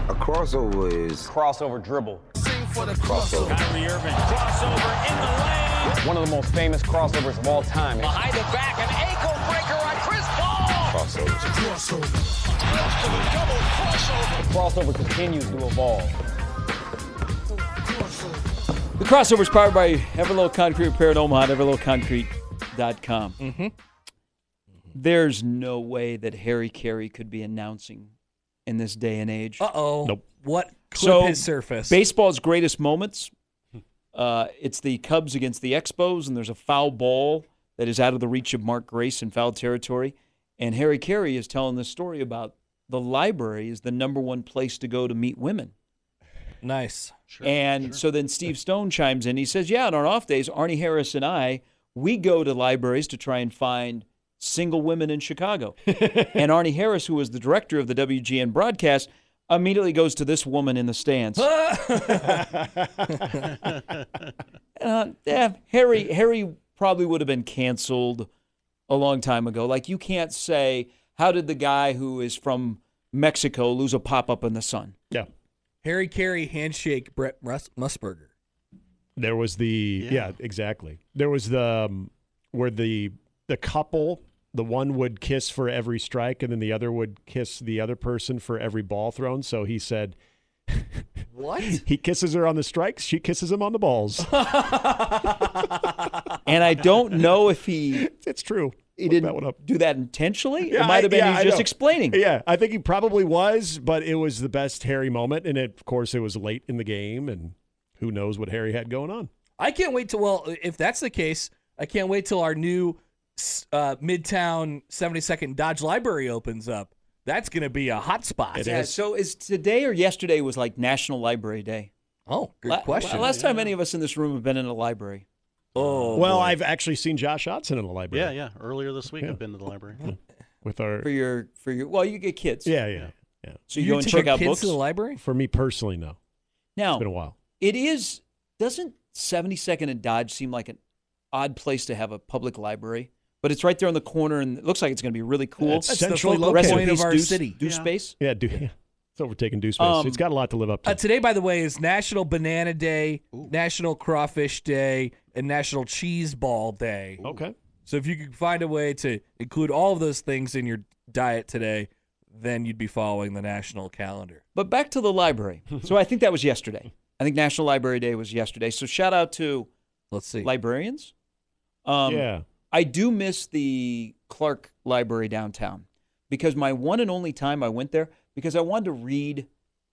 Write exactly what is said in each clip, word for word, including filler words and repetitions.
A crossover is crossover dribble. Sing for the crossover. Kyrie Irving, crossover in the lane. One of the most famous crossovers of all time. Behind the back, an ankle breaker on Chris Paul. crossovers. Crossover. Close to the double crossover. The crossover continues to evolve. The crossover is powered by Everlow Concrete Repair in Omaha at everlow concrete dot com. Mm-hmm. There's no way that Harry Carey could be announcing in this day and age. Uh-oh. Nope. What clip So, has surfaced? Baseball's greatest moments. Uh, it's the Cubs against the Expos, and there's a foul ball that is out of the reach of Mark Grace in foul territory. And Harry Carey is telling this story about the library is the number one place to go to meet women. Nice. Sure, and sure. So then Steve Stone chimes in. He says, yeah, on our off days, Arnie Harris and I, we go to libraries to try and find single women in Chicago. And Arnie Harris, who was the director of the W G N broadcast, immediately goes to this woman in the stands. uh, yeah, Harry, Harry probably would have been canceled a long time ago. Like, you can't say, how did the guy who is from Mexico lose a pop-up in the sun? Yeah. Harry Carey handshake Brett Mus- Musburger. There was the, yeah, yeah exactly. There was the, um, where the the couple, the one would kiss for every strike and then the other would kiss the other person for every ball thrown. So he said, what? He kisses her on the strikes, she kisses him on the balls. And I don't know if he... It's true. He Look didn't that one up. do that intentionally. Yeah, it might have been I, yeah, he's I just know. explaining. Yeah, I think he probably was, but it was the best Harry moment. And it, of course, it was late in the game, and who knows what Harry had going on. I can't wait till, well, if that's the case, I can't wait till our new uh, Midtown seventy-second Dodge Library opens up. That's going to be a hot spot. Yeah, so is today or yesterday was like National Library Day? Oh, good La- question. Last time any of us in this room have been in a library. Oh, well, boy. I've actually seen Josh Otson in the library. Yeah, yeah. Earlier this week, Yeah. I've been to the library. With our For your, for your, well, you get kids. yeah, yeah, yeah. So you, you go and take check your out kids books. to the library? For me personally, no. Now, It's been a while. it is, doesn't seventy-second and Dodge seem like an odd place to have a public library? But it's right there on the corner, and it looks like it's going to be really cool. Yeah, it's That's the centrally focal Rest in point of peace, our Deuce, city. Deuce Yeah. Space. Yeah, do, yeah. It's overtaking Deuce Space. Um, It's got a lot to live up to. Uh, today, by the way, is National Banana Day, National Crawfish Day, and National Cheese Ball Day. okay. So if you could find a way to include all of those things in your diet today, then you'd be following the national calendar. But back to the library. So I think that was yesterday. I think National Library Day was yesterday. So shout out to Let's see. librarians. Um, yeah. I do miss the Clark Library downtown because my one and only time I went there because I wanted to read.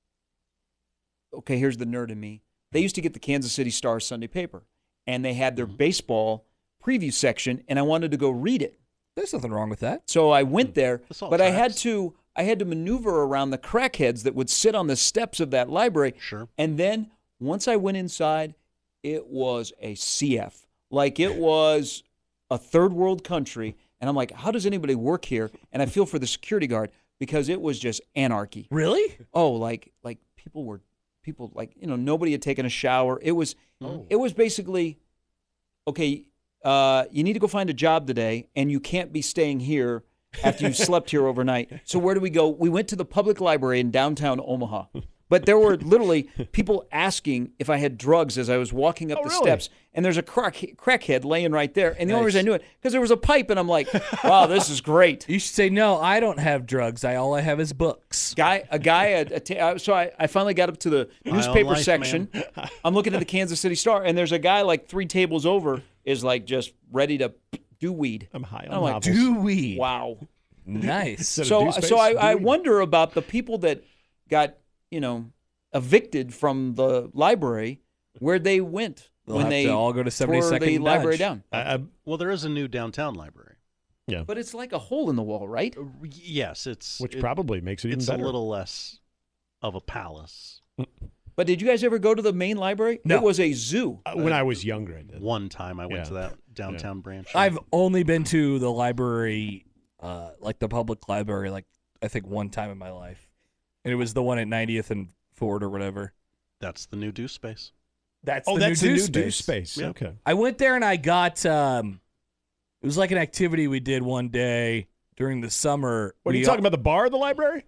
Okay, here's the nerd in me. They used to get the Kansas City Star Sunday paper, and they had their baseball preview section, and I wanted to go read it. There's nothing wrong with that. So I went there, This all but I had tracks. to I had to maneuver around the crackheads that would sit on the steps of that library. Sure. And then once I went inside, it was a C F. Like it was a third world country. And I'm like, how does anybody work here? And I feel for the security guard because it was just anarchy. Really? Oh, like like people were people like, you know, nobody had taken a shower. It was it was basically, okay, uh, you need to go find a job today and you can't be staying here after you slept here overnight. So where do we go? We went to the public library in downtown Omaha. But there were literally people asking if I had drugs as I was walking up Oh, the really? steps. And there's a crack, crackhead laying right there. And the only Nice. reason I knew it, because there was a pipe. And I'm like, wow, this is great. You should say, no, I don't have drugs. I All I have is books. Guy, a guy, a, a ta- uh, so I, I finally got up to the own newspaper life, section. I'm looking at the Kansas City Star, and there's a guy like three tables over is like just ready to do weed. I'm high on I'm like, novels. Do we? Wow. Nice. Instead of So, Deuce Space, so I, I Dewey. wonder about the people that got, you know, evicted from the library, where they went They'll when have they to all go to tore seventy-second the library Dodge. down. I, I, Well, there is a new downtown library. But it's like a hole in the wall, right? Uh, Yes, it's which it- probably makes it even it's better. a little less of a palace. But did you guys ever go to the main library? No. It was a zoo. Uh, when I was younger, I did. One time I went Yeah. to that downtown branch. I've only been to the library, uh, like the public library, like I think one time in my life. And it was the one at ninetieth and Ford or whatever. That's the new Deuce Space. That's Oh, the that's new the Deuce new Deuce Space. Space. Yeah. Okay. I went there and I got, um, it was like an activity we did one day during the summer. What are We you talking about? The bar of the library?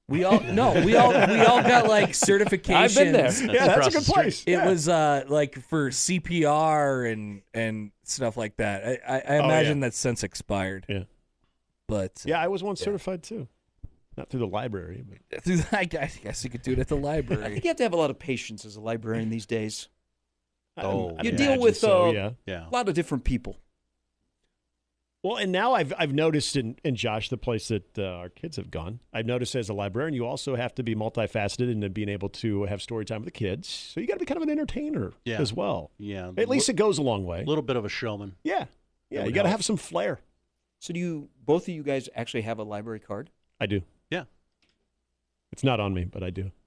We all no, we all we all got like certifications. I've been there. That's yeah, that's a across good the street. place. It Yeah. was uh like for C P R and and stuff like that. I I, I Oh, imagine yeah. that's since expired. Yeah. But Yeah, I was once certified too. Not through the library, but through the, I guess you could do it at the I library. think you have to have a lot of patience as a librarian these days. Oh, I'd You yeah. deal imagine with so, uh, yeah. Yeah. a lot of different people. Well, and now I've I've noticed in, in Josh, the place that uh, our kids have gone, I've noticed as a librarian, you also have to be multifaceted in being able to have story time with the kids. So you got to be kind of an entertainer Yeah. as well. Yeah. At least it goes a long way. a little bit of a showman. Yeah, yeah. would You got to help. have some flair. So do you, both of you guys actually have a library card? I do. Yeah. It's not on me, but I do.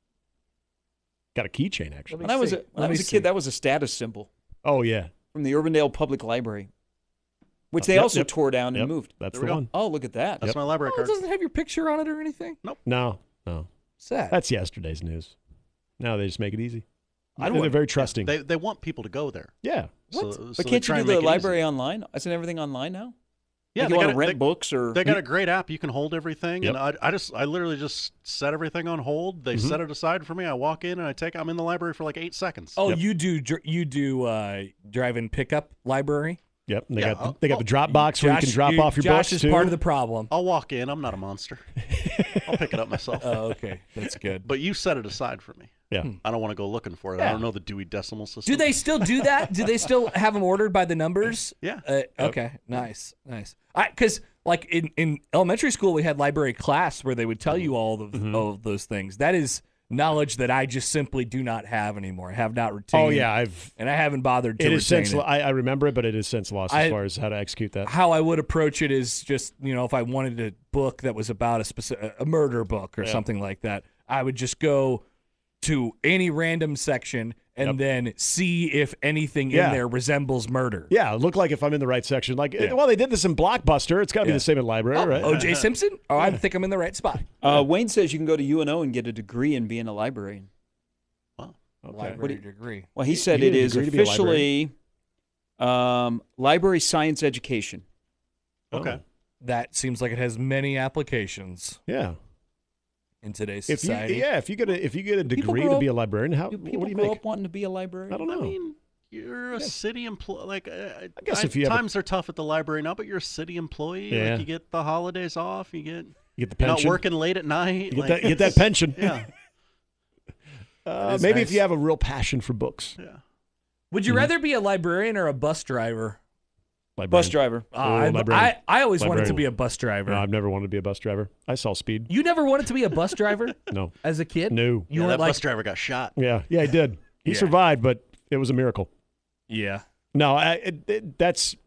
Got a keychain actually. When I was a, see. when Let I was me a see. kid, that was a status symbol Oh yeah, from the Urbandale Public Library, which Uh, they yep, also yep, tore down and yep. moved. That's There the we go. one. Oh, look at that. That's my library Oh, it card. doesn't have your picture on it or anything. No, no, Sad. that's yesterday's news. Now they just make it easy. I don't They're want- very trusting. They they want people to go there. yeah. So, What? so But they can't you try do and the make it easy. library online? Isn't everything online now? Yeah, Like they you want got to a- rent they- books or They got a great app. You can hold everything, Yep. and I, I just, I literally just set everything on hold. They Mhm. set it aside for me. I walk in and I take. I'm in the library for like eight seconds. Oh, Yep. you do dr- you do uh, drive-in pickup library? Yep. And they Yeah, got I'll- they got the drop box where you can Josh- drop you- off your Josh books is too. part of the problem. I'll walk in. I'm not a monster. I'll pick it up myself. Oh, okay, that's good. But you set it aside for me. yeah. I don't want to go looking for it. I Yeah. don't know the Dewey Decimal System. Do they still do that? Do they still have them ordered by the numbers? Yeah. Uh, okay, nice, nice. I because like in, in elementary school we had library class where they would tell you all of, Mm-hmm. all of those things. That is knowledge that I just simply do not have anymore. I have not retained. Oh yeah, I've and I haven't bothered to it is retain since it. I, I remember it, but it is since lost as I- far as how to execute that. How I would approach it is just, you know, if I wanted a book that was about a specific a murder book or Yeah. something like that, I would just go to any random section and Yep. then see if anything Yeah. in there resembles murder. Yeah, look like if I'm in the right section. Like, Yeah. well, they did this in Blockbuster. It's got to be Yeah. the same in library, Oh, right? O J Simpson? Oh, I think I'm in the right spot. Uh, Wayne says you can go to U N O and get a degree in being a librarian. Wow. Okay. Library degree. Well, he You- said you it need a is degree to be a officially um, library science education. Okay. That seems like it has many applications Yeah. in today's If you, society. yeah, if you get a if you get a People degree grow to be a up- librarian, how Do what people do you grow make? up wanting to be a librarian? I don't know. I mean, you're a city employee. Like, uh, I guess if you have a- times are tough at the library now, but you're a city employee. Yeah. Like, you get the holidays off. You get you get the you're not pension. working late at night. You get like, that, you get that it's- pension. Yeah. Uh, is maybe nice. if you have a real passion for books. Yeah. Would you Mhm. rather be a librarian or a bus driver? Librarian. Bus driver. Uh, Oh, I, librarian. I, I always wanted to Librarian. be a bus driver. No, I've never wanted to be a bus driver. I saw speed. You never wanted to be a bus driver No. as a kid? No. You yeah, weren't that like, bus driver got shot. Yeah. Yeah, he did. He Yeah. survived, but it was a miracle. yeah. No, I, it, it, that's.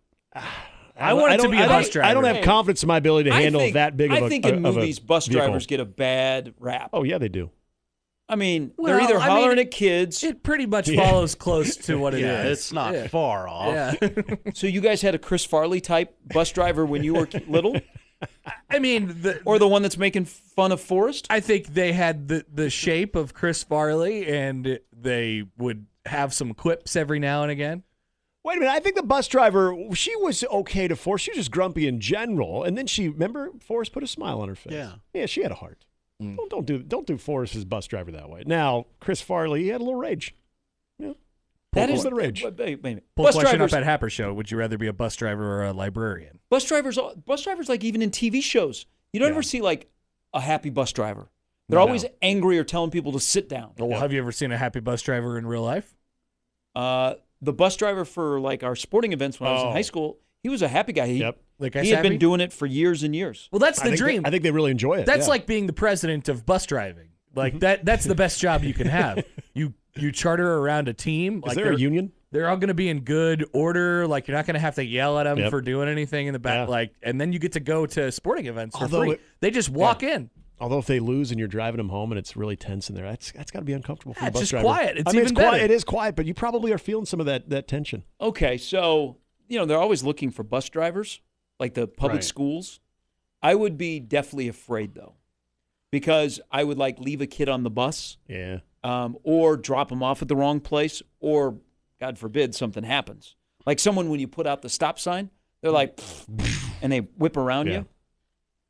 I wanted to don't- be a I don't- bus driver. I don't have Hey, confidence in my ability to I handle think- that big of I a think in of a movies, bus vehicle. drivers get a bad rap. Oh yeah, they do. I mean, Well, they're either I mean, hollering at kids. It pretty much Yeah. follows close to what it is. Yeah, it's not Yeah. far off. Yeah. So you guys had a Chris Farley type bus driver when you were little, I mean, the, or the one that's making fun of Forrest? I think they had the, the shape of Chris Farley, and they would have some quips every now and again. Wait a minute. I think the bus driver, she was okay to Forrest. She was just grumpy in general, and then she remember Forrest put a smile on her face. Yeah. yeah, she had a heart. Mm. Don't don't do don't do Forrest as bus driver that way. Now Chris Farley, he had a little rage. Yeah, That Pull is a little rage. Wait, wait, wait a minute. Pull Bus question drivers, up at Happer Show. Would you rather be a bus driver or a librarian? bus drivers, bus drivers, like even in T V shows, you don't Yeah. ever see like a happy bus driver. They're No. always angry or telling people to sit down. Well, have you ever seen a happy bus driver in real life? Uh, the bus driver for like our sporting events when I was in Oh. high school, he was a happy guy. He, Yep. Like he had been doing it for years and years. Well, that's I the think they- dream. I think they really enjoy it. That's yeah. like being the president of bus driving. Like that. That's the best job you can have. You you charter around a team. Is Like there they're, a union? they're all going to be in good order. Like you're not going to have to yell at them Yep. for doing anything in the back. Yeah. Like, and then you get to go to sporting events for Although free. it- they just walk in. Although if they lose and you're driving them home and it's really tense in there, that's that's got to be uncomfortable for Yeah, the bus it's just driver. quiet. It's I mean, even it's quiet. better. It is quiet, but you probably are feeling some of that that tension. Okay, so you know they're always looking for bus drivers, like the public Right. schools. I would be deathly afraid though, because I would like leave a kid on the bus, Yeah. um, or drop him off at the wrong place, or God forbid something happens. Like someone when you put out the stop sign, they're like, and they whip around Yeah. you.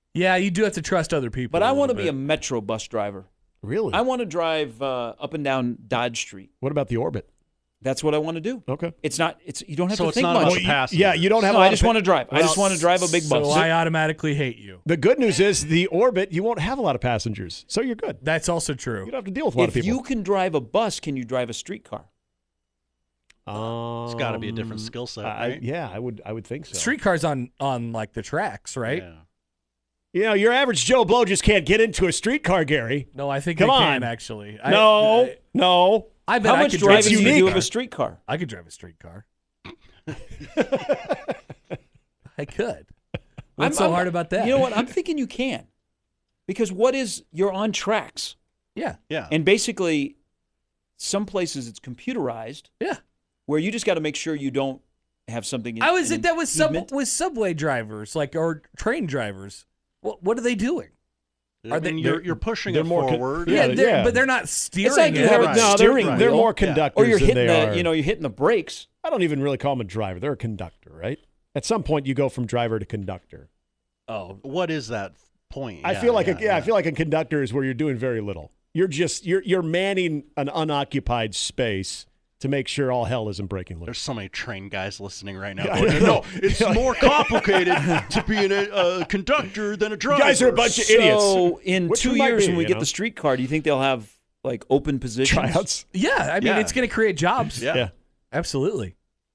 Yeah, you do have to trust other people. But I want to little be a bit. metro bus driver. Really? I want to drive uh, up and down Dodge Street. What about the Orbit? That's what I want to do. Okay. It's not. It's you don't have So to it's think not much. about Well, the you- passengers. yeah, you don't have. No, a lot I just of want to drive. I just Well, want to drive a big So bus. I automatically hate you. The good news is the Orbit, you won't have a lot of passengers, so you're good. That's also true. You don't have to deal with a lot If of people. you can drive a bus, can you drive a streetcar? um, It's got to be a different skill set, I, right? yeah, I would. I would think so. Streetcars on on like the tracks, right? Yeah. You know, your average Joe Blow just can't get into a streetcar, Gary. No, I think Come they on. can actually. I, No, I, no. I bet How I much could driving drive do a you do streetcar. of a streetcar? I could drive a streetcar. I could. What's I'm- so I'm- hard about that? You know what? I'm thinking you can, because what is you're on tracks, Yeah, Yeah. and basically, some places it's computerized, yeah. where you just got to make sure you don't have something. In, I was an that was sub impediment. with subway drivers, like or train drivers. What what are they doing? I Are they- mean, you're, they're- you're pushing they're it more con- forward. Yeah, Yeah, they're, yeah. but they're not steering. like you it. have a Right. No, they're, steering they're wheel. more Yeah. conductors or you're than hitting they the, are. you know, you're hitting the brakes. I don't even really call them a driver. They're a conductor, right? At some point, you go from driver to conductor. Oh, What is that point? I Yeah, feel like yeah, a, yeah, I feel like a conductor is where you're doing very little. You're just you're you're manning an unoccupied space to make sure all hell isn't breaking loose. There's so many train guys listening right now. Yeah, Going, I no, know. it's more complicated to be an, a, a conductor than a You driver. guys are a bunch of idiots. So in Which two we might years, be, when we you get know? the streetcar, do you think they'll have like open positions? Tryouts. yeah. I mean, Yeah. it's going to create jobs. Yeah. Yeah. Absolutely.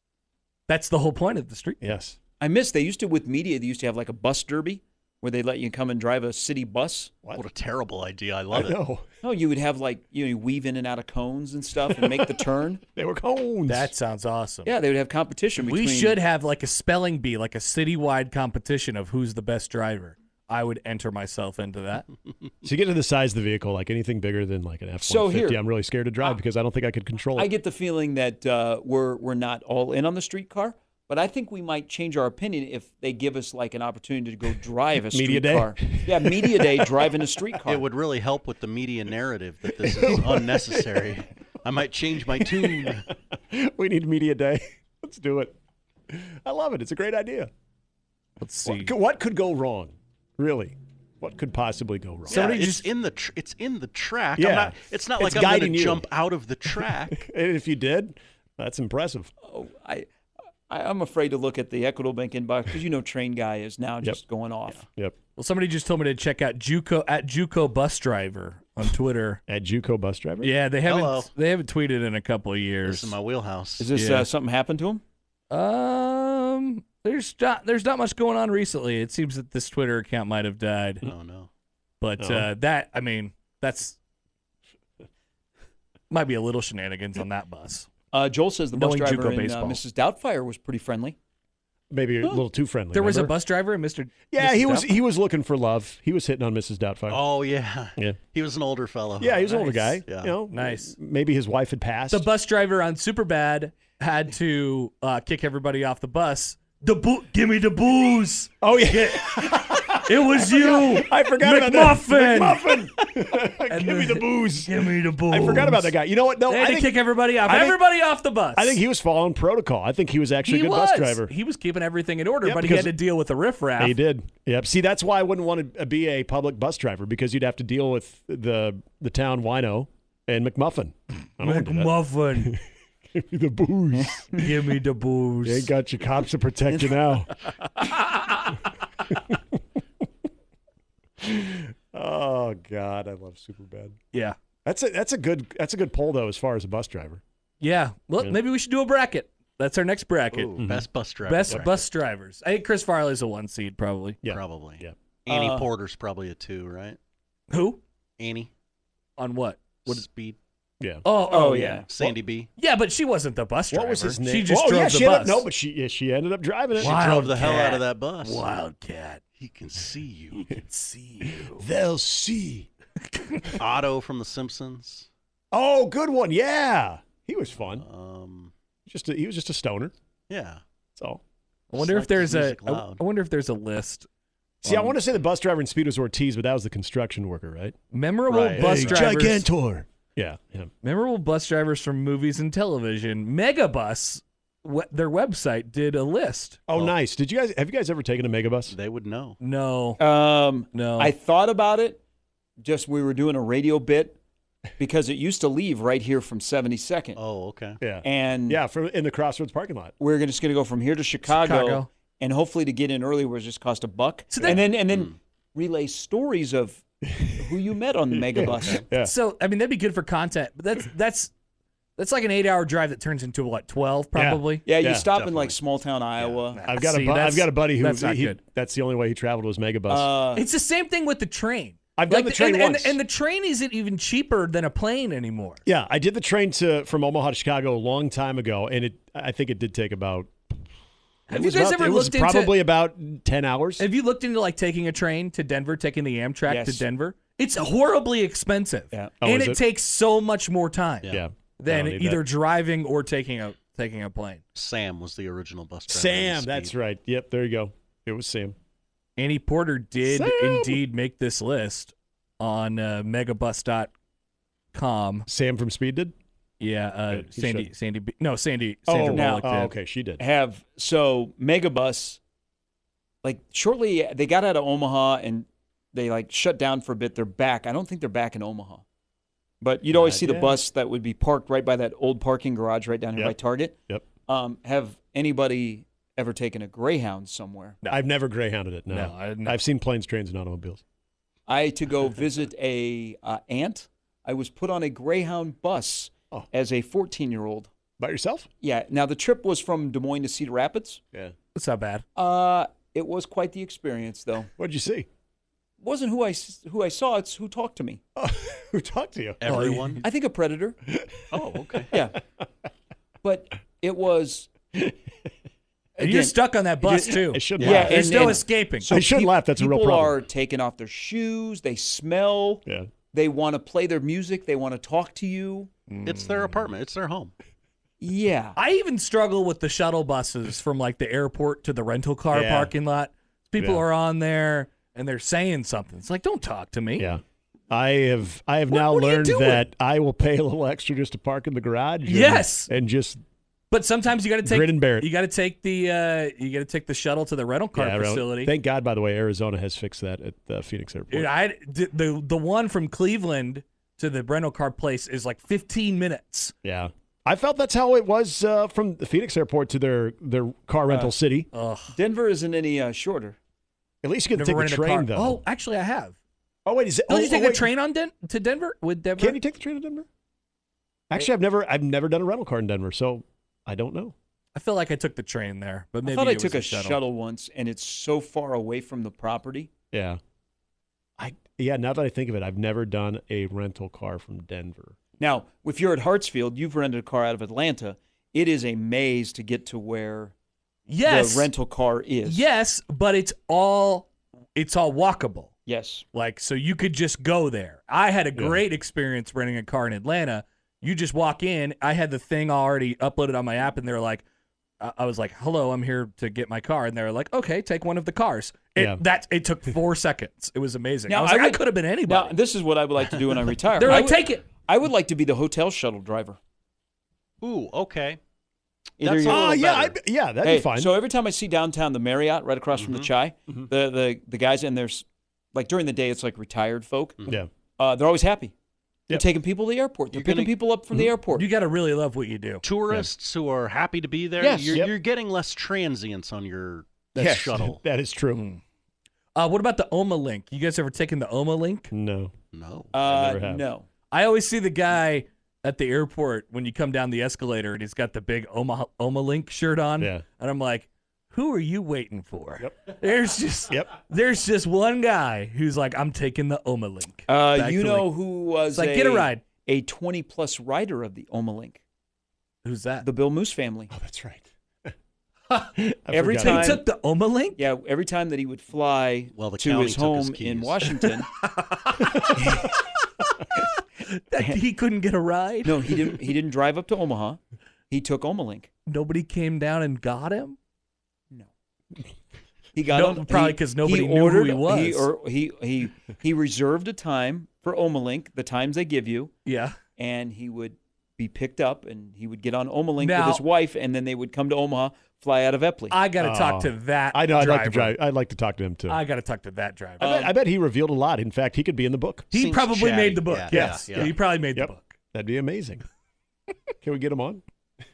That's the whole point of the street. Yes. I miss. They used to with media. They used to have like a bus derby where they let you come and drive a city bus. What a terrible idea. I I love it. know. No, you would have like you know you weave in and out of cones and stuff and make the turn. They were cones. That sounds awesome. Yeah, they would have competition. Between, We should have like a spelling bee, like a citywide competition of who's the best driver. I would enter myself into that. So you get to the size of the vehicle, like anything bigger than like an F So one fifty, here- I'm really scared to drive because I don't think I could control it. I get the feeling that uh, we're we're not all in on the streetcar, but I think we might change our opinion if they give us like an opportunity to go drive a Media day? streetcar. Yeah, media day driving a streetcar. It would really help with the media narrative that this is unnecessary. I might change my tune. We need media day. Let's do it. I love it. It's a great idea. Let's see. What could, what could go wrong? Really? What could possibly go wrong? Yeah, Somebody it's just- in the tr- it's in the track. Yeah. I'm not, it's not It's like I'm going guiding to you. jump out of the track. And if you did, that's impressive. Oh, I, I I'm afraid to look at the Equitable Bank inbox because you know Train Guy is now just going off. Yep. Well, somebody just told me to check out JUCO at JUCO Bus Driver on Twitter. At JUCO bus driver? Yeah, they haven't Hello. they haven't tweeted in a couple of This years. is my wheelhouse. Is this Yeah. uh, something happened to him? Um, there's not there's not much going on recently. It seems that this Twitter account might have died, Oh no. but Oh. uh, that I mean that's might be a little shenanigans on that bus. Uh, Joel says the bus Knowing driver JUCO in uh, baseball. Missus Doubtfire was pretty friendly. Maybe a little too friendly. There was a remember? bus driver, Mister Yeah, Missus he was Doubtfire? he was looking for love. He was hitting on Missus Doubtfire. Oh yeah. Yeah. He was an older fellow. Yeah, he was an older nice. guy. Yeah. You know, Nice. Maybe his wife had passed. The bus driver on Superbad had to uh, kick everybody off the bus. The boo- give me the booze. oh yeah, It was you. I forgot about that. McMuffin. McMuffin. Give me the booze. Give me the booze. I forgot about that guy. You know what? No, They had I to think, kick everybody off. I think- everybody off the bus. I think he was following protocol. I think he was actually he a good was. bus driver. He was keeping everything in order, Yeah, but he had because- to deal with the riffraff. He did. Yep. See, that's why I wouldn't want to be a public bus driver because you'd have to deal with the the town wino and McMuffin. I don't wanna do that. McMuffin. Give me the booze. Give me the booze. You ain't got your cops to protect you now. Oh God, I love Superbad. yeah. That's a that's a good that's a good poll though as far as a bus driver. Yeah. Well, Yeah. maybe we should do a bracket. That's our next bracket. Ooh, Best bus driver. Best bracket. bus drivers. I think Chris Farley's a one seed, probably. Yeah. Probably. Yeah. Annie Uh, Porter's probably a two, right? Who? Annie. On what? What speed? Yeah. Oh, oh, yeah. Sandy B. Yeah, but she wasn't the bus driver. What was his name? She just oh, drove yeah, the she bus. Ended up, no, but she yeah, she ended up driving it. She Wildcat. drove the hell out of that bus. Wildcat. He can see you. Can see you. They'll see. Otto from The Simpsons. Oh, good one. Yeah, he was fun. Um, Just a, he was just a stoner. yeah. That's all. I wonder Just if there's like a. his music I loud. I wonder if there's a list. See, I Um, want to say the bus driver in Speed was Ortiz, but that was the construction worker, right? Memorable Right. bus Hey, drivers. Gigantor. Yeah, yeah. Memorable bus drivers from movies and television. Megabus we- their website did a list. Oh, nice. Did you guys have you guys ever taken a megabus? They would know. No, Um, no. I thought about it. Just we were doing a radio bit because it used to leave right here from seventy-second, Oh, okay. Yeah. and Yeah, from in the Crossroads parking lot. we're just going to go from here to Chicago, Chicago. and hopefully to get in early was just cost a buck, So that- and then and then relay stories of who you met on the megabus. Yeah. So I mean, that'd be good for content, but that's that's that's like an eight-hour drive that turns into what twelve probably. Yeah, you Yeah, stop in definitely. like small town Iowa. I've got See, a bu- I've that's- got a buddy who that's not he, good. that's the only way he traveled was megabus. Uh, It's the same thing with the train. I've done Like, the train and, once. and, and the train isn't even cheaper than a plane anymore. yeah, I did the train to from Omaha to Chicago a long time ago, and it I think it did take about. Have it you was guys about- ever it was looked into? probably about ten hours. Have you looked into like taking a train to Denver, taking the Amtrak Yes. to Denver? It's horribly expensive, Yeah. Oh, and is it, it? takes so much more time yeah, than I don't need either that. driving or taking a taking a plane. Sam was the original bus driver. Sam. on the That's Speed. right. Yep, there you go. It was Sam. Annie Porter did Sam! indeed make this list on uh, megabus dot com. Sam from Speed did. Yeah, uh, Good, he Sandy, should. Sandy, B- no, Sandy, Oh, Sandra now- Bullock oh, did. okay, she did. have so Megabus, like shortly they got out of Omaha and they like shut down for a bit. They're back. I don't think they're back in Omaha, but you'd always Uh, see the yeah. bus that would be parked right by that old parking garage right down here Yep. by Target. Yep. Um, have anybody ever taken a Greyhound somewhere? I've never Greyhounded it. No, No, I- no. I've seen planes, trains, and automobiles. I to go visit a uh, aunt. I was put on a Greyhound bus Oh. as a fourteen-year-old. By yourself? Yeah. Now the trip was from Des Moines to Cedar Rapids. Yeah. That's not bad. Uh, it was quite the experience, though. What'd you see? Wasn't who I s- who I saw. It's who talked to me. Oh, who talked to you? Everyone. I think a predator. Oh, okay. Yeah. But it was. And Again, you're stuck on that bus too. I shouldn't Yeah, laugh. There's and- no and- escaping. I shouldn't peop- laugh. That's a real people problem. are taking off their shoes. They smell. Yeah. They want to play their music. They want to talk to you. It's their apartment. It's their home. Yeah. I even struggle with the shuttle buses from like the airport to the rental car Yeah. parking lot. People Yeah. are on there and they're saying something. It's like, don't talk to me. Yeah. I have I have What- now what are you learned doing? that I will pay a little extra just to park in the garage. and- Yes. And just But sometimes you got to take Grin and bear it. you got to take the uh, you got to take the shuttle to the rental car yeah, really- facility. Thank God, by the way, Arizona has fixed that at uh, Phoenix Airport. Dude, I the, the the one from Cleveland to the rental car place is like fifteen minutes. yeah. I felt that's how it was uh, from the Phoenix Airport to their their car rental city. Ugh. Denver isn't any uh, shorter. At least you get to Never take the rented a train, car. though. Oh, actually, I have. oh wait, is it? Don't oh, you take oh, the wait. train on Den- to Denver with Denver? Can you take the train to Denver? Actually, I've never I've never done a rental car in Denver, so I don't know. I feel like I took the train there, but maybe I thought I it was took a shuttle. shuttle. once, and it's so far away from the property. Yeah. I yeah. Now that I think of it, I've never done a rental car from Denver. Now, if you're at Hartsfield, you've rented a car out of Atlanta. It is a maze to get to where Yes, the rental car is. yes, but it's all it's all walkable. Yes. Like, so you could just go there. I had a great experience renting a car in Atlanta. You just walk in. I had the thing already uploaded on my app, and they're like, I I was like, "Hello, I'm here to get my car," and they're like, "Okay, take one of the cars." It, Yeah. that it took four seconds. It was amazing. Now, I was I like, I would- could have been Now, anybody. this is what I would like to do when I retire. They're I like, would- "Take it." I would like to be the hotel shuttle driver. Ooh, okay. Either That's you're- a Oh little yeah, better. I, yeah, that'd Hey, be fine. so every time I see downtown the Marriott right across from the Chai, the, the the guys and there's like during the day it's like retired folk. yeah, Uh, they're always happy. They're Yep. taking people to the airport. They're You're picking gonna- people up from the airport. You got to really love what you do. Tourists who are happy to be there. Yes. You're, Yep. you're getting less transients on your That's- shuttle. that is true. Mm. Uh, what about the Oma Link? You guys ever taken the Oma Link? No, No. uh, never have. no. I always see the guy at the airport when you come down the escalator and he's got the big Oma Oma Link shirt on. Yeah. And I'm like, who are you waiting for? Yep. There's just Yep. there's just one guy who's like, I'm taking the Oma Link. Uh, Back you to know Link. who was It's like, a, get a ride. a twenty plus rider of the Omalink? Who's that? The Bill Moose family. oh, that's right. Every forgot. They time- took the Oma Link? Yeah, every time that he would fly Well, the to county his took home his in keys. Washington, That he couldn't get a ride? no, he didn't. He didn't drive up to Omaha. He took Omalink. Nobody came down and got him? No, he got No, on- probably he- 'cause nobody he knew who ordered, he was. He, or, he he he reserved a time for Omalink, the times they give you, Yeah. and he would be picked up, and he would get on Omalink Now- with his wife, and then they would come to Omaha, fly out of Epley. I got to Oh. talk to that. I know. I'd driver. like to drive. I'd like to talk to him too. I, I got to talk to that driver. bet, I bet he revealed a lot. In fact, he could be in the book. he Seems probably chatty. made the book. Yeah, yes, yeah, yeah. he probably made Yep. the book. That'd be amazing. Can we get him on?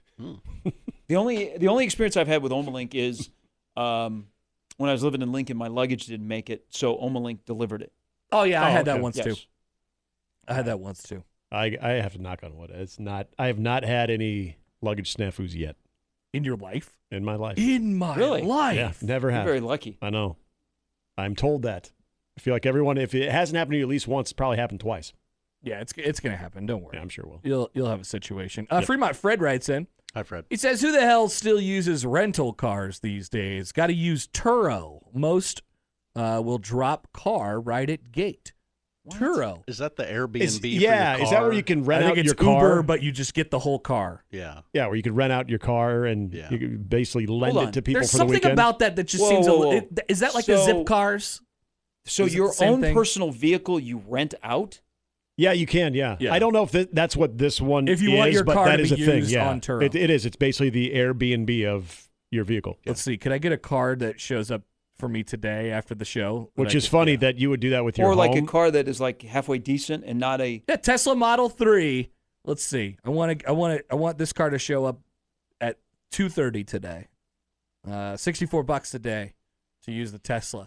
The only the only experience I've had with Omalink is um, when I was living in Lincoln, my luggage didn't make it, so Omalink delivered it. Oh yeah, I Oh, had that okay. once Yes. too. I had that once too. I I have to knock on wood. It's not. I have not had any luggage snafus yet In your life? in my life. In my Really? life. Yeah, never You're have. very lucky. I know. I'm told that. I feel like everyone, if it hasn't happened to you at least once, it's probably happened twice. Yeah, it's it's gonna happen. Don't worry. Yeah, I'm sure it will. You'll you'll have a situation. Uh, Fremont Fred writes in. Hi, Fred. He says, "Who the hell still uses rental cars these days? Got to use Turo. Most uh, will drop car right at gate. Turo. Is that the Airbnb? Is- for yeah, your is that where car? you can I rent think out it's your car? Uber, but you just get the whole car. Yeah. Yeah, where you could rent out your car and Yeah. you could basically lend Hold it on. to people There's for the something weekend. about that that just Whoa, seems. whoa, a, whoa. it- Is that like the So- zip cars? So Is it your the same own thing? personal vehicle you rent out? Yeah, you can. Yeah. Yeah. I don't know if th- that's what this one If you is, want your but car that to is be a thing. used Yeah, on Turo. It, it is. It's basically the Airbnb of your vehicle, Let's see. Could I get a card that shows up for me today after the show? that which I is could- funny yeah. that you would do that with your Or like home. a car that is like halfway decent and not a Yeah, Tesla Model three. Let's see. I want to. I want to. I want this car to show up at two thirty today. Uh, sixty-four bucks a day to use the Tesla.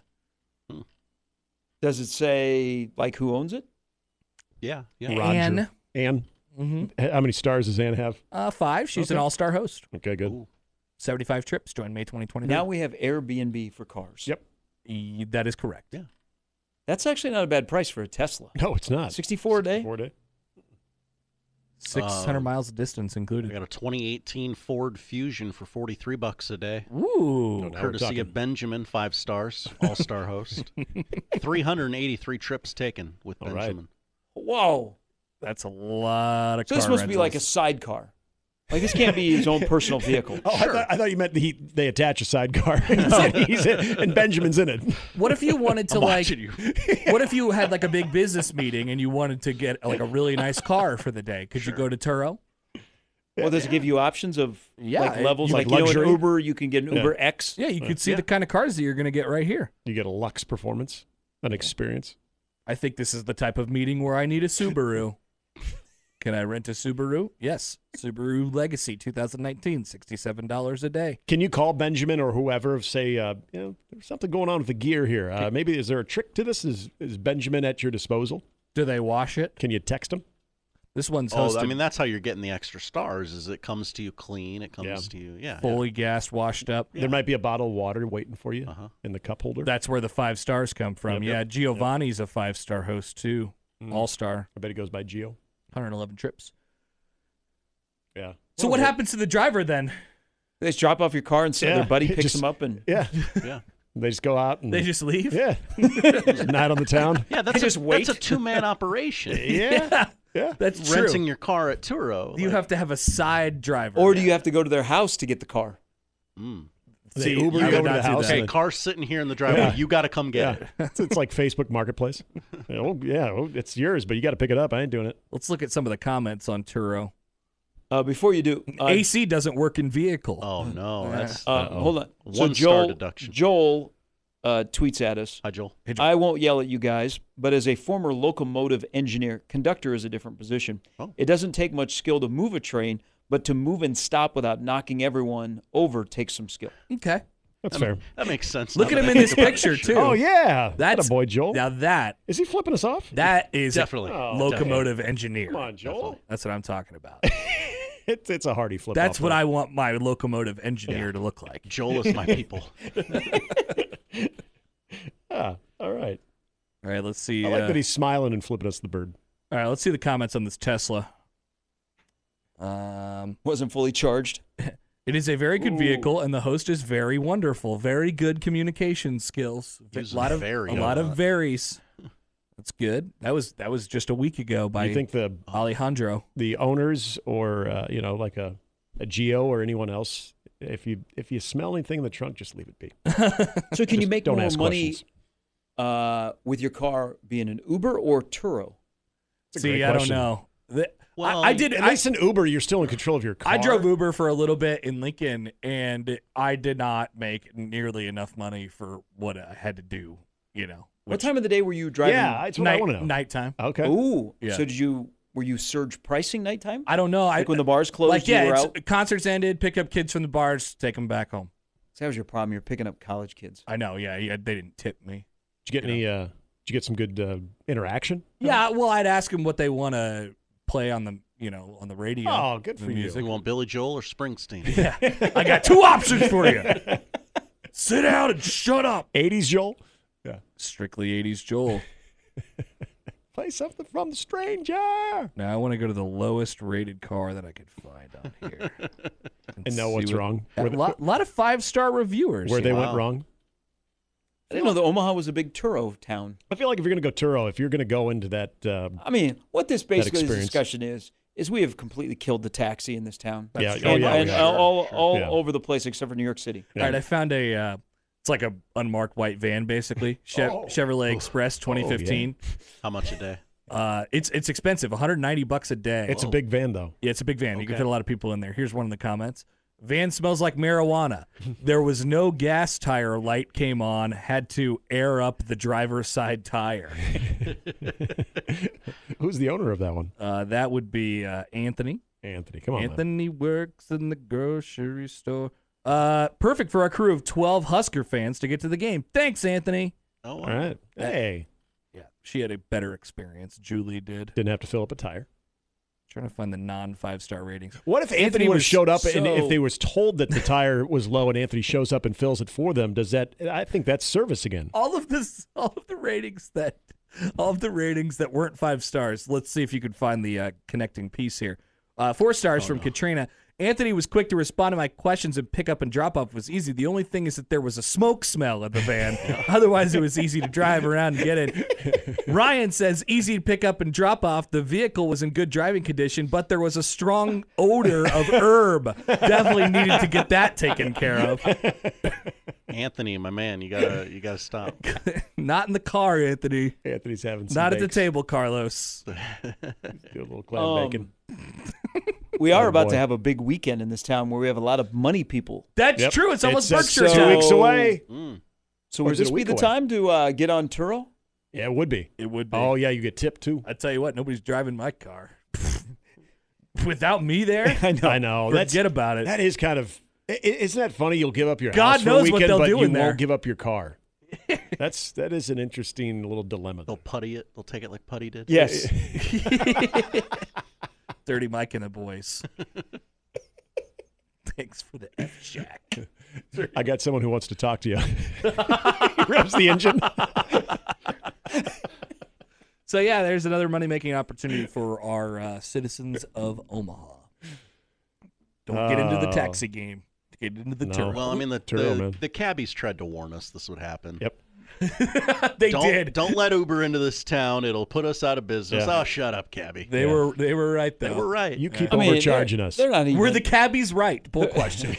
does it say like who owns it? Yeah. Yeah. Roger. Anne. Anne, Mm-hmm. h- how many stars does Anne have? Uh, five. She's an Okay. all-star host. Okay, good. Ooh. seventy-five trips. Join May twenty twenty. Now we have Airbnb for cars. Yep. E- that is correct. Yeah. That's actually not a bad price for a Tesla. No, it's not. sixty-four a day? Four day. Six hundred Um, miles of distance I included. got a twenty eighteen Ford Fusion for forty-three bucks a day. Ooh. No, no. Now we're Courtesy talking- of Benjamin, five stars, all-star host. three hundred eighty-three trips taken with All right. Benjamin. Whoa. That's a lot of So this car must be like a rentals. sidecar. Like this can't be his own personal vehicle. Oh, I, thought, I thought you meant he, they attach a sidecar He's in, and Benjamin's in it. What if you wanted to I'm like? watching you. What if you had like a big business meeting and you wanted to get like a really nice car for the day? Could you go to Turo? Well, does it give you options of Yeah, like it- levels? you Like, like you know, luxury? in Uber, you can get an Yeah. Uber X. Yeah, you could see Yeah. the kind of cars that you're going to get right here. You get a Lux performance, an experience. I think this is the type of meeting where I need a Subaru. Can I rent a Subaru? Yes. Subaru Legacy twenty nineteen, sixty-seven dollars a day. Can you call Benjamin or whoever, say, uh, you know, there's something going on with the gear here. Uh, maybe is there a trick to this? Is, is Benjamin at your disposal? Do they wash it? Can you text him? This one's Oh, hosted I mean, that's how you're getting the extra stars. Is it comes to you clean? It comes Yeah. to you, yeah. fully gassed, washed up. There might be a bottle of water waiting for you Uh-huh. in the cup holder. That's where the five stars come from. Yep, yeah, yep, Giovanni's a five star host too. Mm. All star, I bet he goes by Geo. one hundred eleven trips. Yeah. So what happens to the driver then? They just drop off your car and so Yeah, their buddy it picks just- them up and Yeah. Yeah. They just go out and They just leave? yeah, Just night on the town. Yeah, that's, a, just wait. that's a two-man operation. Yeah, yeah. That's Renting true. your car at Turo. You like, have to have a side driver. or do you have to go to their house to get the car? mm. They See, Uber I you would over to not the do house. that. Hey, and car's sitting here in the driveway. Yeah. You got to come get yeah, it. it's, it's like Facebook Marketplace. Oh yeah, oh, it's yours, but you got to pick it up. I ain't doing it. Let's look at some of the comments on Turo. Uh, before you do, uh, A C doesn't work in vehicle. Oh no, that's uh, Uh-oh. hold on. So One star Joel, deduction. Joel uh, tweets at us. Hi, Joel. I won't yell at you guys, but as a former locomotive engineer, conductor is a different position. Oh. It doesn't take much skill to move a train, but to move and stop without knocking everyone over takes some skill. Okay. That's fair. That makes sense. Look now at him that in I this think about it. picture Sure. too. Oh yeah, That's a boy, Joel. Now that Is he flipping us off? that is Definitely. a Oh, locomotive engineer. Come on, Joel. That's what I'm talking about. It's it's a hearty flip. That's off, what though. I want my locomotive engineer to look like. Joel is my people. Ah, all right. All right, let's see. I like uh, that he's smiling and flipping us the bird. all right, let's see the comments on this Tesla. Um, Wasn't fully charged. it is a very good vehicle, and the host is very wonderful. Very good communication skills. A Use lot of very a a lot of lot. varies. That's good. That was that was just a week ago by you think the Alejandro. the owners or uh, you know like a a Geo or anyone else, if you if you smell anything in the trunk, just leave it be. So can you Just make don't more ask money questions. uh, with your car being an Uber or Turo? It's a See, great I don't question. know. The- Well, I, I did. At I, least in Uber, you're still in control of your car. I drove Uber for a little bit in Lincoln, and I did not make nearly enough money for what I had to do. You know, What time of the day were you driving? Yeah, that's what I night, want to know. nighttime. Okay. Ooh. Yeah. So did you? Were you surge pricing nighttime? I don't know. I Like when the bars closed, like yeah, you were it's- out? concerts ended, pick up kids from the bars, take them back home. So that was your problem. You're picking up college kids. I know. Yeah, yeah they didn't tip me. Did you get any? Uh, did you get some good uh, interaction? Yeah, well, I'd ask them what they want to play on the you know on the radio. Oh, good the for you. music. You want Billy Joel or Springsteen? Yeah, I got two options for you. Sit down and shut up. eighties Joel. Yeah. Strictly eighties Joel. Play something from the stranger. Now I want to go to the lowest rated car that I could find on here. And know see what's what- wrong. A Where the- lot, lot of five star reviewers. Where they here. went Wow. wrong. I didn't know that Omaha was a big Turo town. I feel like if you're going to go Turo, if you're going to go into that, uh, I mean, what this basically this experience. discussion is, is we have completely killed the taxi in this town. Yeah, and, oh, yeah, and we all, have. all, all Yeah. over the place except for New York City. Yeah. All right, I found a. Uh, it's like a unmarked white van, basically. Chev- Oh. Chevrolet Express twenty fifteen. How much a day? Uh, it's it's expensive, one hundred ninety bucks a day. it's a big van though. Yeah, it's a big van. You can Okay. fit a lot of people in there. Here's one of the comments. Van smells like marijuana. There was no gas tire light came on. Had to air up the driver's side tire. Who's the owner of that one? Uh, that would be uh, Anthony. Anthony. Come on, man. Anthony works in the grocery store. Uh, perfect for our crew of twelve Husker fans to get to the game. Thanks, Anthony. Oh, All right. Hey, Yeah, she had a better experience. Julie did. didn't have to fill up a tire. Trying to find the non five star ratings. What if Anthony, Anthony would have was showed up and so- if they was told that the tire was low and Anthony shows up and fills it for them? Does that? I think that's service again. All of this, all of the ratings that, all of the ratings that weren't five stars. Let's see if you could find the uh, connecting piece here. Uh, four stars from Katrina. Anthony was quick to respond to my questions and pick up and drop off was easy. The only thing is that there was a smoke smell at the van. Otherwise, it was easy to drive around and get in. Ryan says easy to pick up and drop off. The vehicle was in good driving condition, but there was a strong odor of herb. Definitely needed to get that taken care of. Anthony, my man, you gotta you gotta stop. Not in the car, Anthony. Anthony's having some Not at the bakes. table, Carlos. Do a little clam Um, bacon. We are Oh, about boy. to have a big weekend in this town where we have a lot of money people. That's Yep. true. It's almost It's, uh, Berkshire two time. weeks away. Mm. So Or would is it this a be week the away? time to uh, get on Turo? Yeah, it would be. It would be. Oh yeah, you get tipped too. I tell you what, nobody's driving my car. Without me there, I know. I know. That's forget about it. that is kind of. i- i- Isn't that funny? You'll give up your God house for knows a what weekend, they'll but do you in there. won't give up your car. That's that is an interesting little dilemma. They'll putty it. They'll take it like Putty did. Yes. Dirty Mike and the boys. Thanks for the F Shack. I got someone who wants to talk to you. He revs the engine. So yeah, there's another money making opportunity for our uh, citizens of Omaha. Don't get into the Oh. taxi game. Get into the No. Turo. Well, I mean, the Turo, the, man. the cabbies tried to warn us this would happen. Yep. they Don't, did. Don't let Uber into this town. It'll put us out of business. Yeah. Oh, shut up, cabbie. They Yeah. were they were right though. They were right. You keep I mean, overcharging they're, us. They're not even. Were the cabbies right? Bull question.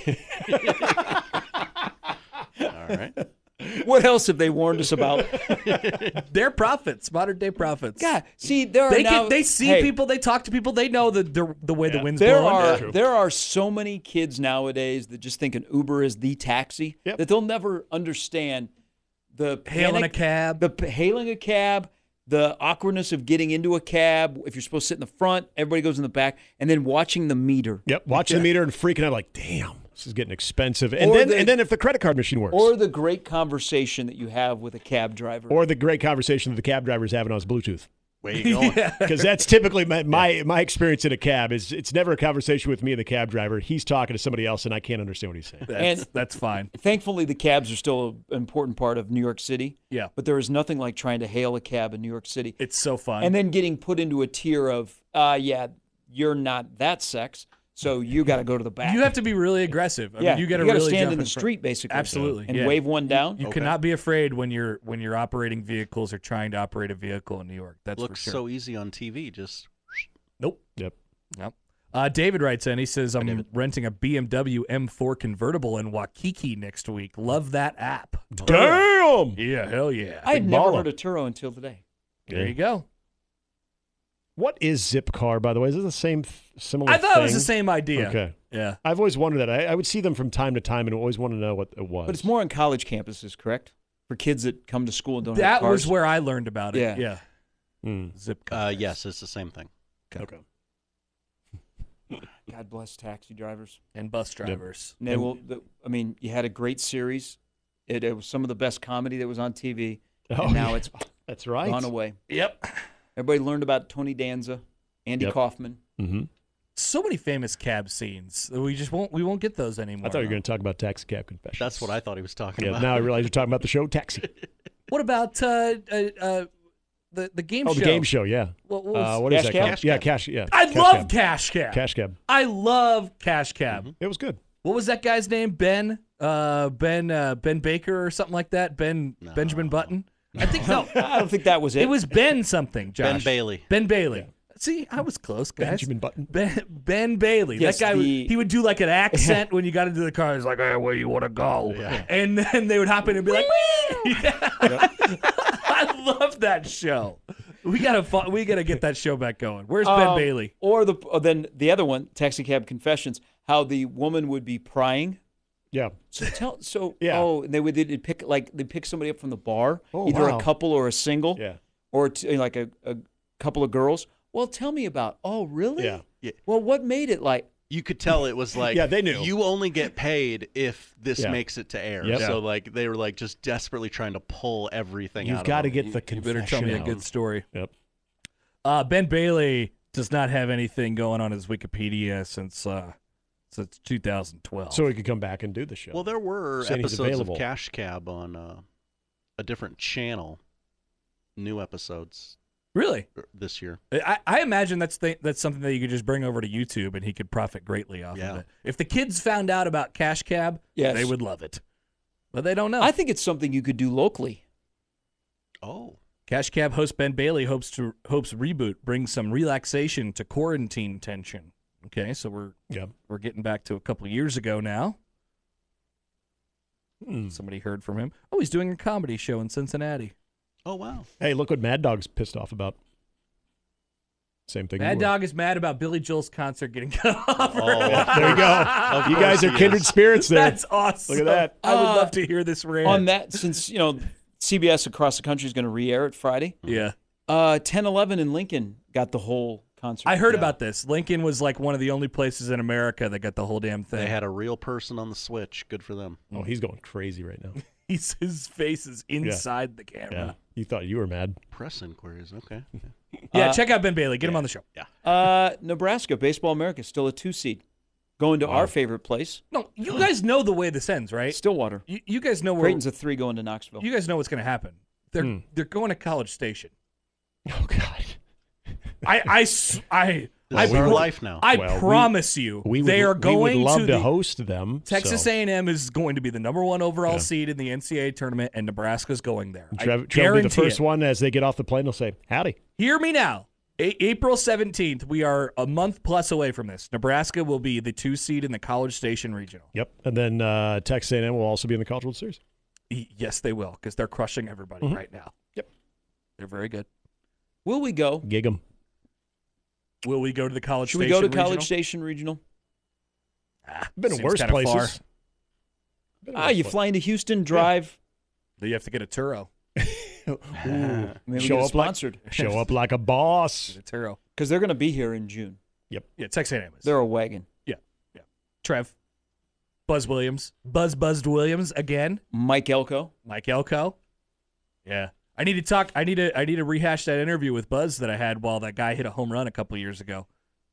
All right. What else have they warned us about? They're prophets, modern day prophets. God, see, there are They now, can, they see hey, people, they talk to people, they know the the, the way the Yeah. wind's There blowing. are there are so many kids nowadays that just think an Uber is the taxi Yep. that they'll never understand the Hailing panic- a cab. the p- hailing a cab, the awkwardness of getting into a cab if you're supposed to sit in the front, everybody goes in the back, and then watching the meter. Yep. Watching the meter and freaking out like, damn, this is getting expensive. And Or then the- and then if the credit card machine works. Or the great conversation that you have with a cab driver. Or the great conversation that the cab driver's having on his Bluetooth. Where you going? Because that's typically my, my my experience in a cab is it's never a conversation with me and the cab driver. He's talking to somebody else and I can't understand what he's saying. That's, And- that's fine. Thankfully, the cabs are still an important part of New York City. Yeah. But there is nothing like trying to hail a cab in New York City. It's so fun. And then getting put into a tier of, uh, yeah, you're not that sex, so you got to go to the back. you have to be really aggressive. I yeah, mean, you got to gotta really stand jump in the front. street, basically. Absolutely, And yeah. wave one down. You Okay. cannot be afraid when you're when you're operating vehicles or trying to operate a vehicle in New York. That's Looks for sure. so easy on T V. Just Nope. Yep. Nope. Uh, David writes in. He says, "I'm David. renting a B M W M four convertible in Waikiki next week. Love that app. Damn! Yeah, hell yeah. I had Big never baller. heard of Turo until today. There you go. What is Zipcar, by the way? Is it the same, similar I thought thing? it was the same idea. Okay. Yeah. I've always wondered that. I, I would see them from time to time and always want to know what it was. But it's more on college campuses, correct? For kids that come to school and don't have That cars. was where I learned about it. Yeah. Yeah. Mm. Zip Uh, cars. yes, it's the same thing. Okay. God bless taxi drivers. And bus drivers. And they will, the, I mean, you had a great series. It, it was some of the best comedy that was on T V. Oh, and now yeah. it's That's right. gone away. Yep. Everybody learned about Tony Danza, Andy Yep. Kaufman. Mm-hmm. So many famous cab scenes. We just won't we won't get those anymore. I thought you were though. going to talk about Taxi Cab Confessions. That's what I thought he was talking Yeah, about. now I realize you're talking about the show Taxi. What about uh, uh, uh, the the game Oh, show? the game show, yeah. What, what was, Uh, what is Cash that Cab? called? Cash yeah, Cab. Cash. Yeah, I Cash love Cab. Cash Cab. Cash Cab. I love Cash Cab. It was good. What was that guy's name? Ben, uh, Ben, uh, Ben Baker or something like that. Ben No. Benjamin Button. I think no. I don't think that was it. It was Ben something. Josh. Ben Bailey. Ben Bailey. See, I was close, guys. Benjamin Button. Ben, Ben Bailey. Yes, that guy, would, the- he would do like an accent when you got into the car. He's like, hey, where you want to go? Yeah. And then they would hop in and be like, "Wee!" Yeah. I love that show. We gotta fu- we gotta get that show back going. Where's Ben Um, Bailey? Or the or then the other one, Taxi Cab Confessions, how the woman would be prying. Yeah. So tell so Yeah. oh, and they would they'd pick like they pick somebody up from the bar, Oh, either wow. a couple or a single, Yeah. or t- like a, a couple of girls. Well, tell me about. Oh, really? Yeah. Yeah. Well, what made it like? You could tell it was like, Yeah, they knew. You only get paid if this Yeah. makes it to air. Yep. So like they were like just desperately trying to pull everything You've out got to of get him. the You confession better tell me a out. good story. Yep. Uh, Ben Bailey does not have anything going on his Wikipedia since uh, since two thousand twelve. So he could come back and do the show. Well, there were Saying he's episodes available. of Cash Cab on uh, a different channel, new episodes really, this year. I, I imagine that's th- that's something that you could just bring over to YouTube and he could profit greatly off Yeah. of it. If the kids found out about Cash Cab, Yes. they would love it, but they don't know. I think it's something you could do locally. Oh, Cash Cab host Ben Bailey hopes to hopes reboot brings some relaxation to quarantine tension. Okay, so we're yeah. we're getting back to a couple of years ago now. Hmm. Somebody heard from him. Oh, he's doing a comedy show in Cincinnati. oh wow. Hey, look what Mad Dog's pissed off about. Same thing. you Mad were. Dog is mad about Billy Joel's concert getting cut off. Oh, There you go. You guys course are he kindred is. spirits there. That's awesome. Look at that. I would Uh, love to hear this rant. On that, since you know C B S across the country is going to re-air it Friday. Yeah. Uh, ten eleven in Lincoln got the whole concert. I heard Yeah. about this. Lincoln was like one of the only places in America that got the whole damn thing. They had a real person on the switch. Good for them. Oh, he's going crazy right now. He's, his face is inside the Yeah. camera. You thought you were mad. Press inquiries. Okay. Yeah, Uh, check out Ben Bailey. Get him on the show. Uh, Nebraska Baseball America still a two seed, going to our favorite place, No, you guys know the way this ends, right? Stillwater. You, you guys know where Creighton's a three going to Knoxville. you guys know what's going to happen. They're Hmm. they're going to College Station. Oh God. I I s- I This I is our pro- life now. I Well, we- promise you, We would, they are we going would love to to, the, host them. Texas so. A and M is going to be the number one overall Yeah. seed in the N C double A tournament, and Nebraska's going there. I Trev, Trev will be guarantee the first it. one as they get off the plane. They'll say, "Howdy." Hear me now. A- April seventeenth, we are a month plus away from this. Nebraska will be the two seed in the College Station Regional. Yep. And then uh, Texas A and M will also be in the College World Series. Y- Yes, they will, because they're crushing everybody Mhm. right now. Yep. They're very good. Will we go? Gig 'em. Will we go to the College Should we Station go to College Regional? Station Regional? Ah, Been in seems worse kinda places. far. Been in Ah, worse you pla- fly into Houston, drive. You have to get a Turo. Ooh. Maybe we Show get up like- sponsored Show up like a boss. Get a Turo. because they're going to be here in June. Yeah, Texas A and M is. They're a wagon. Trev. Buzz Williams. Buzz Buzzed Williams again. Mike Elko. Mike Elko. Yeah. I need to talk I need to I need to rehash that interview with Buzz that I had while that guy hit a home run a couple years ago.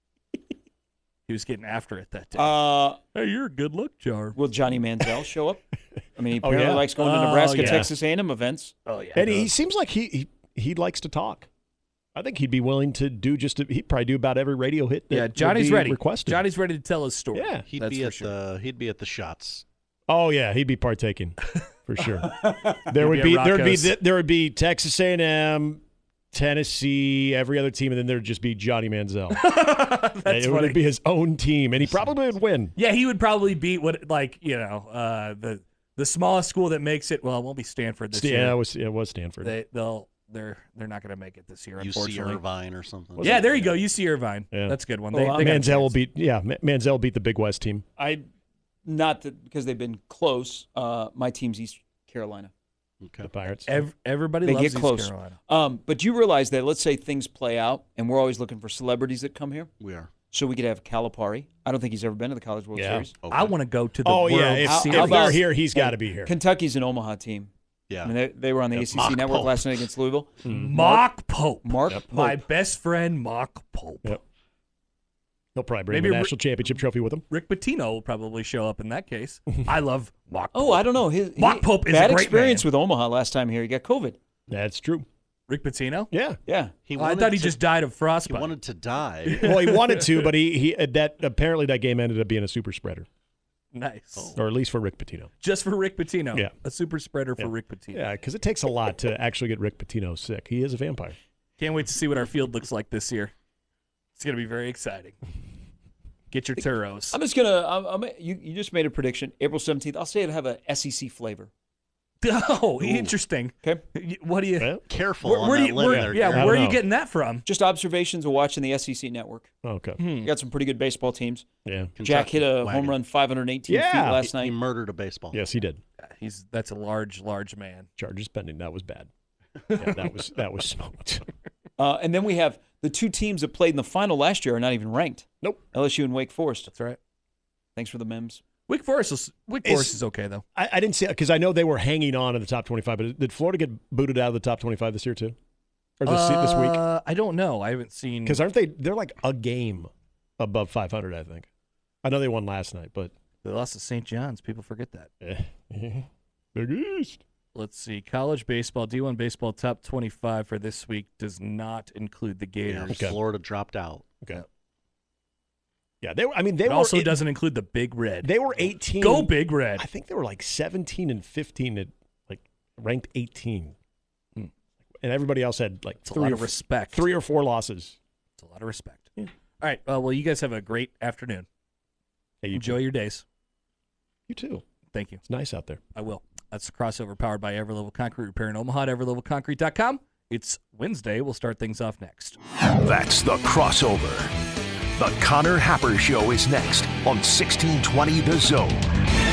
He was getting after it that day. Uh, hey, you're a good look, Jar. will Johnny Manziel show up? I mean, he Oh, apparently yeah. likes going to Oh, Nebraska, yeah. Texas A and M events. Oh yeah. And he seems like he, he he likes to talk. I think he'd be willing to do just. A, he'd probably do about every radio hit. That yeah, would Johnny's be ready. Requested. Johnny's ready to tell his story. Yeah. He'd That's be for at sure. the he'd be at the shots. Oh yeah, he'd be partaking for sure. There He'd would be be at there would be Rocco's. there would be Texas A and M, Tennessee, every other team, and then there'd just be Johnny Manziel. That's it funny. would be his own team, and he probably would win. Yeah, he would probably beat what like, you know, uh the the smallest school that makes it, well, it won't be Stanford this Yeah, year. it was it was Stanford. They they'll they're they're not going to make it this year. U C Unfortunately, Irvine or something. yeah, there you go. U C Irvine. Yeah. That's a good one. Well, They, I'm- they got a Manziel will chance. beat. Yeah, Ma- Manziel beat the Big West team. I, not that because they've been close. Uh, my team's East Carolina. Okay. The Pirates. Ev- everybody They loves get East close. Carolina. Um, but do you realize that? Let's say things play out, and we're always looking for celebrities that come here. We are. So we could have Calipari. I don't think he's ever been to the College World Yeah. Series. Okay. I want to go to the Oh World yeah, if, How- Series. if how they're about- here, he's got to be here. Kentucky's an Omaha team. Yeah. I mean, they, they were on the Yeah, A C C Mock Network Pope. last night against Louisville. Mock Pope. Mark Yep. Pope. My best friend, Mock Pope. Yep. He'll probably bring Maybe the Ri- national championship trophy with him. Rick Pitino will probably show up in that case. I love Mock Pope. Oh, I don't know. His Mock he- Pope is bad a great experience man. with Omaha last time here. He got COVID. That's true. Rick Pitino? Yeah. Yeah. He Oh, I wanted thought he to- just died of He frostbite. wanted to die. Well, he wanted to, but he he that apparently that game ended up being a super spreader, Nice. or at least for Rick Pitino. Just for Rick Pitino. Yeah. A super spreader for Yeah. Rick Pitino. Yeah, because it takes a lot to actually get Rick Pitino sick. He is a vampire. Can't wait to see what our field looks like this year. It's going to be very exciting. Get your Turos. I'm just gonna. I'm, I'm, you you just made a prediction. April seventeenth. I'll say it'll have a S E C flavor. Oh, interesting. Okay. What do you? Yeah? Careful Where, on where do that you? limb Where, there. yeah, Gary. I where are don't you know. getting that from? Just observations of watching the S E C Network. Okay. Hmm. You got some pretty good baseball teams. Yeah. Jack hit a Wagon. home run, five hundred eighteen Yeah. feet last He night. murdered a baseball. Yes, he did. He's that's a large, large man. Charges pending. That was bad. Yeah, that was that was smoked. Uh, and then we have the two teams that played in the final last year are not even ranked. Nope. L S U and Wake Forest. That's right. Thanks for the memes. Wake Forest is Wake Is- Forest is okay though. I, I didn't see because I know they were hanging on in the top twenty-five. But did Florida get booted out of the top twenty-five this year too, or this this week? Uh, I don't know. I haven't seen. Because aren't they? They're like a game above five hundred. I think. I know they won last night, but they lost to Saint John's. People forget that. eh, Big East. Let's see. College baseball, D one baseball top twenty-five for this week does not include the Yeah, Gators. Okay. Florida dropped out. Okay. Yeah, they were. I mean, they It were. also it- doesn't include the Big Red. They were eighteen. Go Big Red. I think they were like seventeen and fifteen at like ranked eighteen, Hmm. and everybody else had like It's a three lot or of f- respect. three or four losses. It's a lot of respect. Yeah. All right. Uh, well, you guys have a great afternoon. Hey, you Enjoy your days. You too. Thank you. It's nice out there. I will. That's the crossover powered by Everlevel Concrete Repair in Omaha at everlevel concrete dot com. It's Wednesday. We'll start things off next. That's the crossover. The Connor Happer Show is next on sixteen twenty The Zone.